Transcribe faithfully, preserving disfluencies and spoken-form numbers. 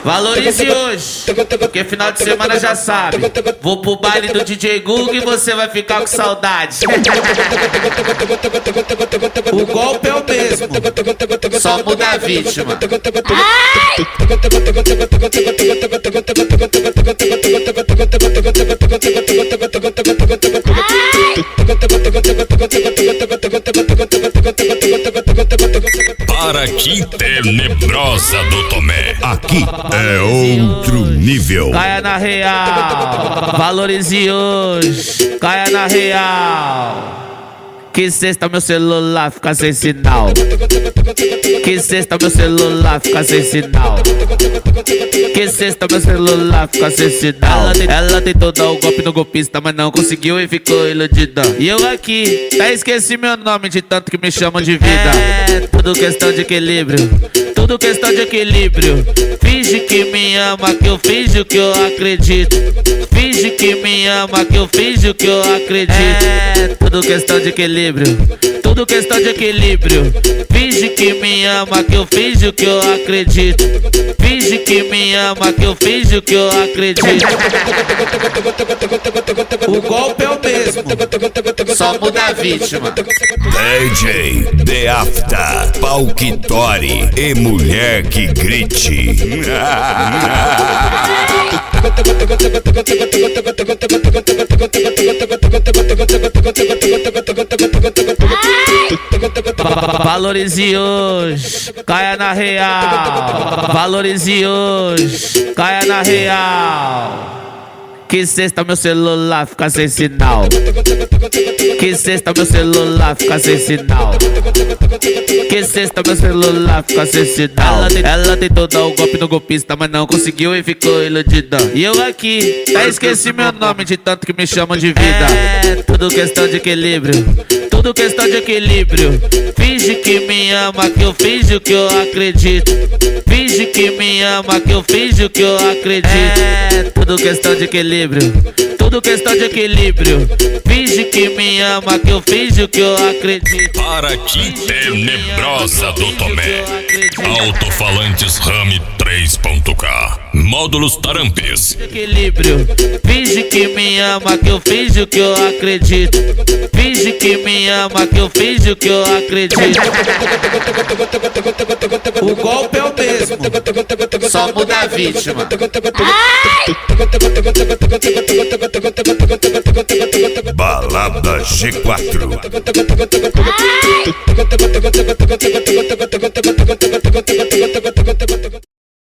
Valorize hoje, porque final de semana já sabe. Vou pro baile do D J Google e você vai ficar com saudade. O golpe é o mesmo, só muda a vítima. Para que tenebrosa do Tomé. Aqui é outro nível. Caia na real, valorize hoje. Caia na real. Que sexta meu celular fica sem sinal. Que sexta meu celular fica sem sinal. Que sexta meu celular fica sem sinal. Ela, ela tentou dar o golpe no golpista, mas não conseguiu e ficou iludida. E eu aqui, até esqueci meu nome de tanto que me chamam de vida. É tudo questão de equilíbrio, tudo questão de equilíbrio. Finge que me ama, que eu finjo que eu acredito. Finge que me ama, que eu finjo que eu acredito. É tudo questão de equilíbrio, tudo questão de equilíbrio. Finge que me ama, que eu finjo que eu acredito. Finge que me ama, que eu finjo que eu acredito. O golpe é o mesmo, só muda a vítima. D J The After, pau que tore e mulher que grite. Valorize hoje, caia na real. Valorize hoje, caia na real. Que sexta meu celular fica sem sinal. Que sexta meu celular fica sem sinal. Que sexta meu celular fica sem sinal. Ela, ela tentou dar o golpe no golpista, mas não conseguiu e ficou iludida. E eu aqui, até esqueci meu nome de tanto que me chamam de vida. É tudo questão de equilíbrio, tudo questão de equilíbrio. Finge que me ama, que eu finjo que eu acredito. Finge que me ama, que eu finjo que eu acredito. É tudo questão de equilíbrio, tudo questão de equilíbrio. Finge que me ama, que eu finjo que eu acredito. Para que tenebrosa do Tomé. Alto-falantes Rame três ponto K. Módulos Tarampes. Equilíbrio. Finge que me ama, que eu finjo que eu acredito. Finge que me ama, que eu finjo que eu acredito. O golpe é o mesmo, só muda a vítima. Balada G quatro. Ai!